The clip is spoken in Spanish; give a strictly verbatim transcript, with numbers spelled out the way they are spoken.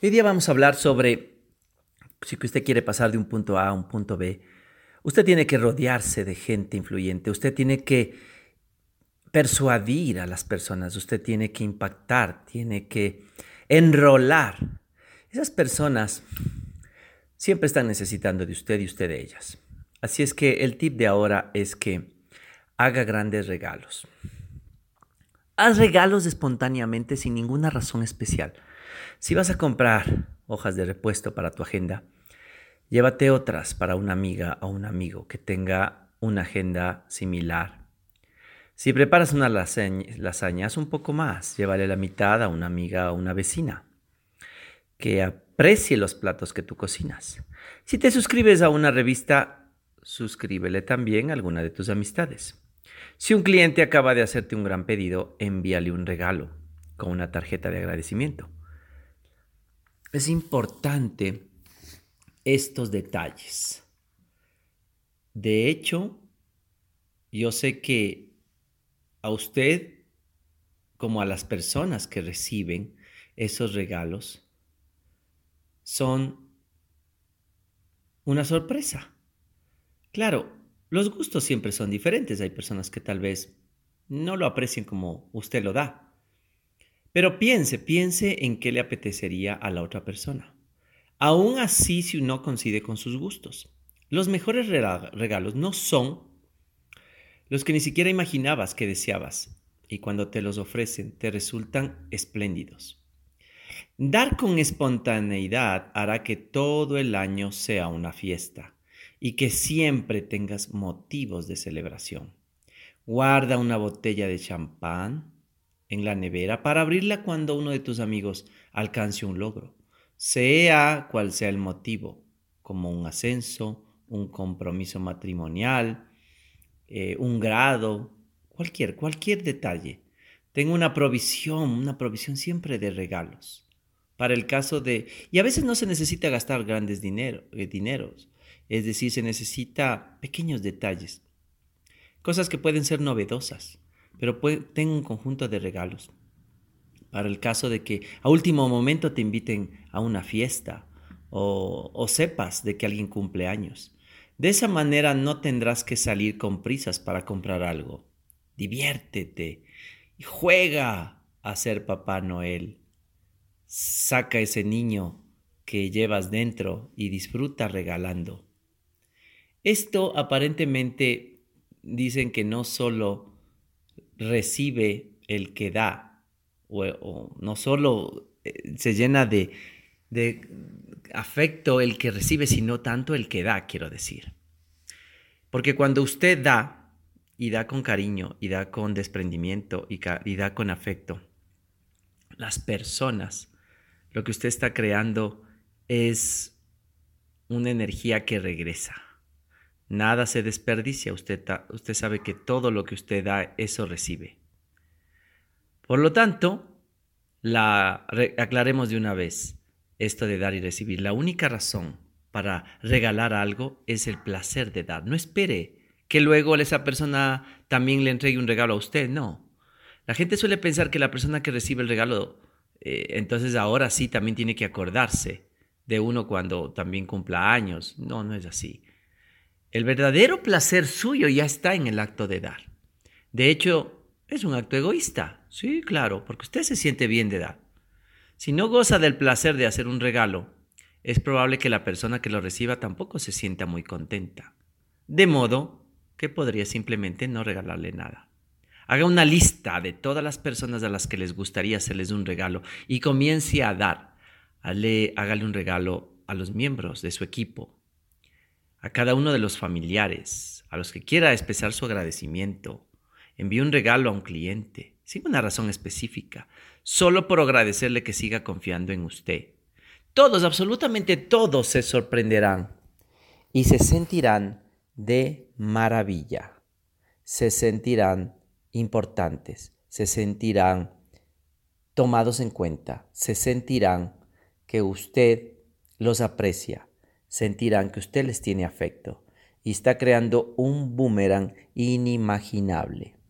Hoy día vamos a hablar sobre si que usted quiere pasar de un punto A a un punto B. Usted tiene que rodearse de gente influyente, usted tiene que persuadir a las personas, usted tiene que impactar, tiene que enrolar. Esas personas siempre están necesitando de usted y usted de ellas. Así es que el tip de ahora es que haga grandes regalos. Haz regalos espontáneamente sin ninguna razón especial. Si vas a comprar hojas de repuesto para tu agenda, llévate otras para una amiga o un amigo que tenga una agenda similar. Si preparas una lasaña, lasaña, haz un poco más. Llévale la mitad a una amiga o una vecina que aprecie los platos que tú cocinas. Si te suscribes a una revista, suscríbele también a alguna de tus amistades. Si un cliente acaba de hacerte un gran pedido, envíale un regalo con una tarjeta de agradecimiento. Es importante estos detalles. De hecho, yo sé que a usted, como a las personas que reciben esos regalos, son una sorpresa. Claro, los gustos siempre son diferentes. Hay personas que tal vez no lo aprecien como usted lo da. Pero piense, piense en qué le apetecería a la otra persona. Aún así, si no coincide con sus gustos. Los mejores regalos no son los que ni siquiera imaginabas que deseabas, y cuando te los ofrecen te resultan espléndidos. Dar con espontaneidad hará que todo el año sea una fiesta y que siempre tengas motivos de celebración. Guarda una botella de champán en la nevera para abrirla cuando uno de tus amigos alcance un logro, sea cual sea el motivo, como un ascenso, un compromiso matrimonial, eh, un grado, cualquier, cualquier detalle. Ten una provisión, una provisión siempre de regalos. Para el caso de... Y a veces no se necesita gastar grandes dinero, eh, dineros, es decir, se necesita pequeños detalles, cosas que pueden ser novedosas, pero puede, ten un conjunto de regalos. Para el caso de que a último momento te inviten a una fiesta o, o sepas de que alguien cumple años. De esa manera no tendrás que salir con prisas para comprar algo. Diviértete y juega a ser Papá Noel. Saca ese niño que llevas dentro y disfruta regalando. Esto aparentemente dicen que no solo recibe el que da, o, o no solo eh, se llena de, de afecto el que recibe, sino tanto el que da, quiero decir. Porque cuando usted da, y da con cariño, y da con desprendimiento, y, y da con afecto, las personas, lo que usted está creando es una energía que regresa. Nada se desperdicia, usted, usted sabe que todo lo que usted da, eso recibe. Por lo tanto, la, re, aclaremos de una vez esto de dar y recibir. La única razón para regalar algo es el placer de dar. No espere que luego esa persona también le entregue un regalo a usted, no. La gente suele pensar que la persona que recibe el regalo, eh, entonces ahora sí también tiene que acordarse de uno cuando también cumpla años. No, no es así. El verdadero placer suyo ya está en el acto de dar. De hecho, es un acto egoísta. Sí, claro, porque usted se siente bien de dar. Si no goza del placer de hacer un regalo, es probable que la persona que lo reciba tampoco se sienta muy contenta. De modo que podría simplemente no regalarle nada. Haga una lista de todas las personas a las que les gustaría hacerles un regalo y comience a dar. Hágale, hágale un regalo a los miembros de su equipo, a cada uno de los familiares, a los que quiera expresar su agradecimiento. Envíe un regalo a un cliente, sin una razón específica, solo por agradecerle que siga confiando en usted. Todos, absolutamente todos se sorprenderán y se sentirán de maravilla. Se sentirán importantes, se sentirán tomados en cuenta, se sentirán que usted los aprecia, sentirán que usted les tiene afecto y está creando un boomerang inimaginable.